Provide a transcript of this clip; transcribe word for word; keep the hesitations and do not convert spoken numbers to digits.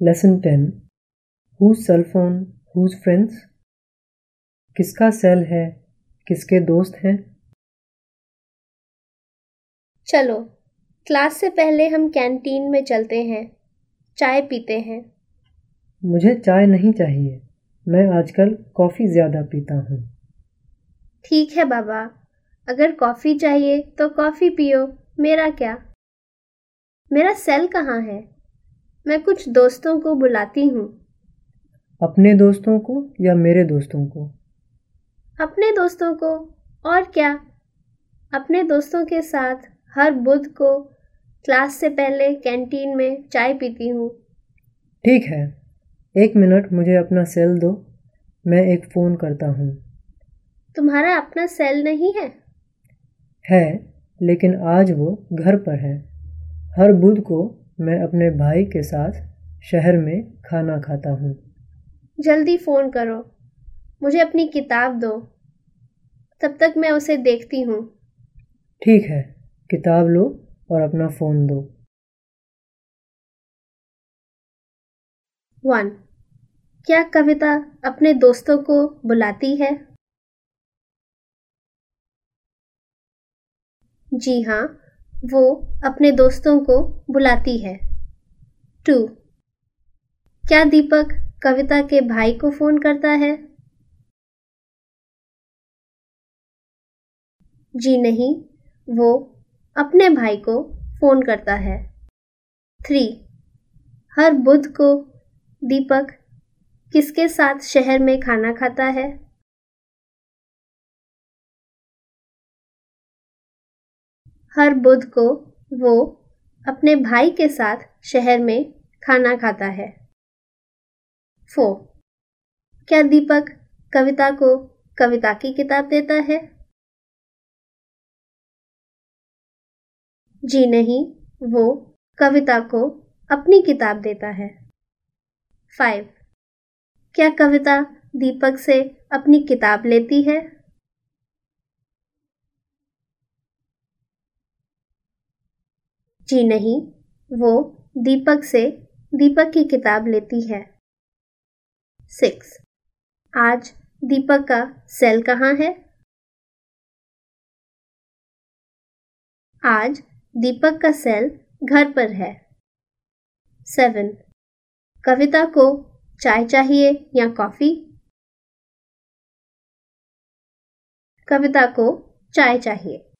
Lesson ten. Whose cell phone, whose friends? किसका cell है, किसके दोस्त हैं? चलो, क्लास से पहले हम कैंटीन में चलते हैं, चाय पीते हैं। मुझे चाय नहीं चाहिए, मैं आजकल कॉफ़ी ज़्यादा पीता हूँ। ठीक है बाबा, अगर कॉफ़ी चाहिए तो कॉफ़ी पियो, मेरा क्या? मेरा सेल कहाँ है? मैं कुछ दोस्तों को बुलाती हूँ। अपने दोस्तों को या मेरे दोस्तों को? अपने दोस्तों को, और क्या? अपने दोस्तों के साथ हर बुध को क्लास से पहले कैंटीन में चाय पीती हूँ। ठीक है, एक मिनट मुझे अपना सेल दो, मैं एक फ़ोन करता हूँ। तुम्हारा अपना सेल नहीं है? है, लेकिन आज वो घर पर है। हर बुध को मैं अपने भाई के साथ शहर में खाना खाता हूँ। जल्दी फ़ोन करो, मुझे अपनी किताब दो, तब तक मैं उसे देखती हूँ। ठीक है, किताब लो और अपना फ़ोन दो। वन. क्या कविता अपने दोस्तों को बुलाती है? जी हाँ, वो अपने दोस्तों को बुलाती है। टू. क्या दीपक कविता के भाई को फ़ोन करता है? जी नहीं, वो अपने भाई को फ़ोन करता है। थ्री. हर बुध को दीपक किसके साथ शहर में खाना खाता है? हर बुध को वो अपने भाई के साथ शहर में खाना खाता है। फोर. क्या दीपक कविता को कविता की किताब देता है? जी नहीं, वो कविता को अपनी किताब देता है। फाइव. क्या कविता दीपक से अपनी किताब लेती है? जी नहीं, वो दीपक से दीपक की किताब लेती है। सिक्स. आज दीपक का सेल कहाँ है? आज दीपक का सेल घर पर है। सेवन. कविता को चाय चाहिए या कॉफी? कविता को चाय चाहिए।